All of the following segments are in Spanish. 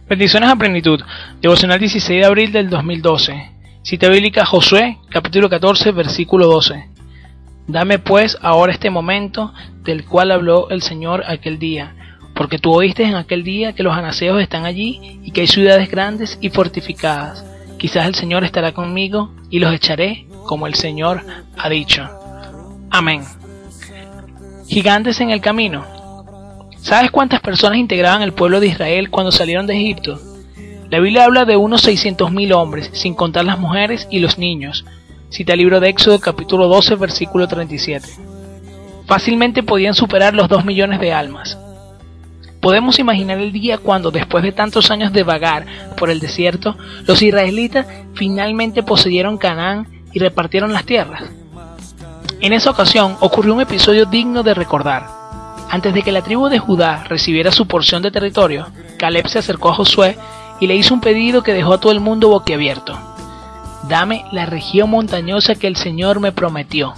Bendiciones a plenitud. Devocional 16 de abril del 2012. Cita bíblica Josué, capítulo 14, versículo 12. Dame pues ahora este momento del cual habló el Señor aquel día, porque tú oíste en aquel día que los anaseos están allí y que hay ciudades grandes y fortificadas. Quizás el Señor estará conmigo y los echaré como el Señor ha dicho. Amén. Gigantes en el camino. ¿Sabes cuántas personas integraban el pueblo de Israel cuando salieron de Egipto? La Biblia habla de unos 600.000 hombres, sin contar las mujeres y los niños. Cita el libro de Éxodo capítulo 12, versículo 37. Fácilmente podían superar los 2 millones de almas. Podemos imaginar el día cuando, después de tantos años de vagar por el desierto, los israelitas finalmente poseyeron Canaán y repartieron las tierras. En esa ocasión ocurrió un episodio digno de recordar. Antes de que la tribu de Judá recibiera su porción de territorio, Caleb se acercó a Josué y le hizo un pedido que dejó a todo el mundo boquiabierto. Dame la región montañosa que el Señor me prometió.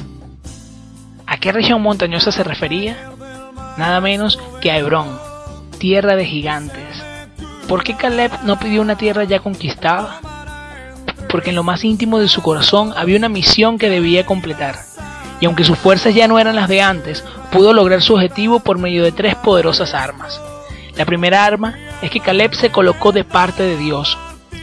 ¿A qué región montañosa se refería? Nada menos que a Hebrón, tierra de gigantes. ¿Por qué Caleb no pidió una tierra ya conquistada? Porque en lo más íntimo de su corazón había una misión que debía completar. Y aunque sus fuerzas ya no eran las de antes, pudo lograr su objetivo por medio de 3 poderosas armas. La primera arma es que Caleb se colocó de parte de Dios.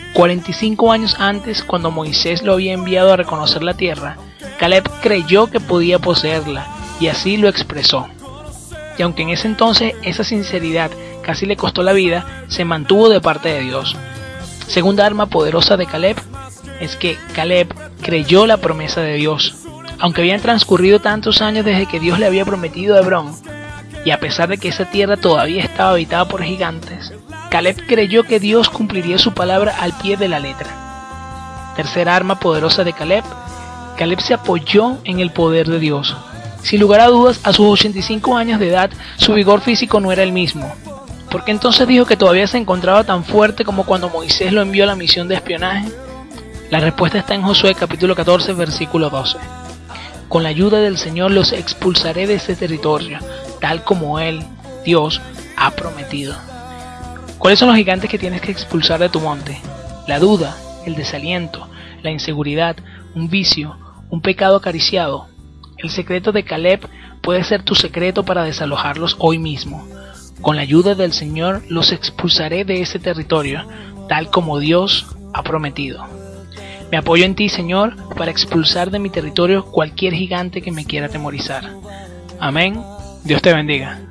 45 años antes, cuando Moisés lo había enviado a reconocer la tierra, Caleb creyó que podía poseerla, y así lo expresó. Y aunque en ese entonces esa sinceridad casi le costó la vida, se mantuvo de parte de Dios. Segunda arma poderosa de Caleb es que Caleb creyó la promesa de Dios. Aunque habían transcurrido tantos años desde que Dios le había prometido a Hebrón, y a pesar de que esa tierra todavía estaba habitada por gigantes, Caleb creyó que Dios cumpliría su palabra al pie de la letra. Tercera arma poderosa de Caleb, Caleb se apoyó en el poder de Dios. Sin lugar a dudas, a sus 85 años de edad, su vigor físico no era el mismo. ¿Por qué entonces dijo que todavía se encontraba tan fuerte como cuando Moisés lo envió a la misión de espionaje? La respuesta está en Josué capítulo 14, versículo 12. Con la ayuda del Señor los expulsaré de ese territorio, tal como Él, Dios, ha prometido. ¿Cuáles son los gigantes que tienes que expulsar de tu monte? La duda, el desaliento, la inseguridad, un vicio, un pecado acariciado. El secreto de Caleb puede ser tu secreto para desalojarlos hoy mismo. Con la ayuda del Señor los expulsaré de ese territorio, tal como Dios ha prometido. Me apoyo en ti, Señor, para expulsar de mi territorio cualquier gigante que me quiera atemorizar. Amén. Dios te bendiga.